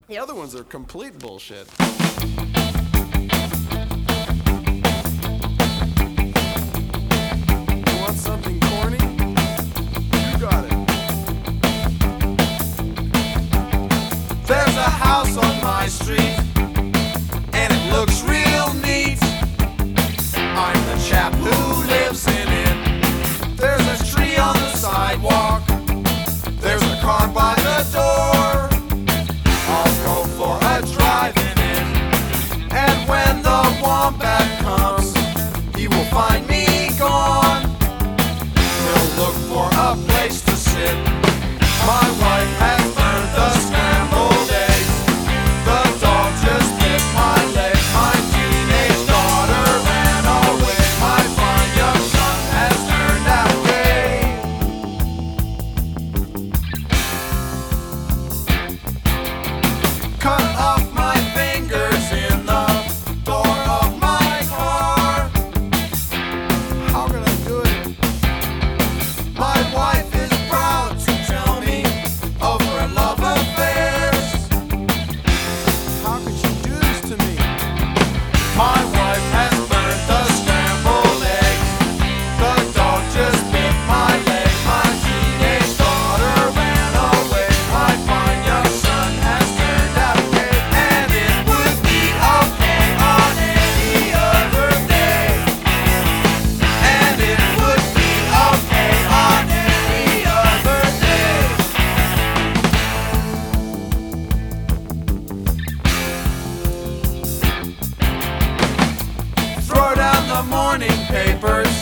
The other ones are complete bullshit. You want something corny? You got it. There's a house on my street, and it looks real neat. I'm the chap who lives in it. There's a tree on the sidewalk. There's a car by the door. I'll go for a drive in it. And when the wombat comes, he will find me gone. He'll look for a place to sit. My wife has burned the scrambled eggs. The dog just bit my leg. My teenage daughter ran away. My fine young son has turned out gay. Cut off my fingers in the door of my car. How can I do it? My wife is proud to tell me of her love affairs. How could you do this to me? My wife has burned the scrambled eggs. The dog just bit my leg. My teenage daughter ran away. My fine young son has turned out gay. And it would be okay on any other day. And it would be okay on any other day. Throw down the morning papers.